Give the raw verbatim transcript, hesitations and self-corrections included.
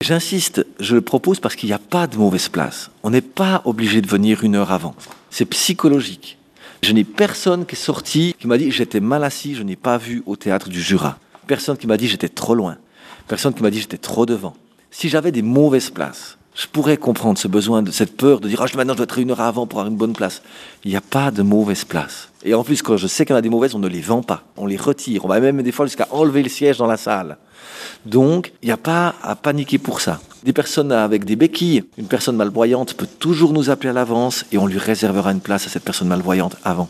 J'insiste, je le propose parce qu'il n'y a pas de mauvaise place. On n'est pas obligé de venir une heure avant. C'est psychologique. Je n'ai personne qui est sorti, qui m'a dit j'étais mal assis, je n'ai pas vu au théâtre du Jura. Personne qui m'a dit j'étais trop loin. Personne qui m'a dit j'étais trop devant. Si j'avais des mauvaises places, je pourrais comprendre ce besoin, de cette peur de dire oh, maintenant je dois être une heure avant pour avoir une bonne place. Il n'y a pas de mauvaise place. Et en plus, quand je sais qu'il y en a des mauvaises, on ne les vend pas. On les retire. On va même des fois jusqu'à enlever le siège dans la salle. Donc, il n'y a pas à paniquer pour ça. Des personnes avec des béquilles, une personne malvoyante peut toujours nous appeler à l'avance et on lui réservera une place à cette personne malvoyante avant.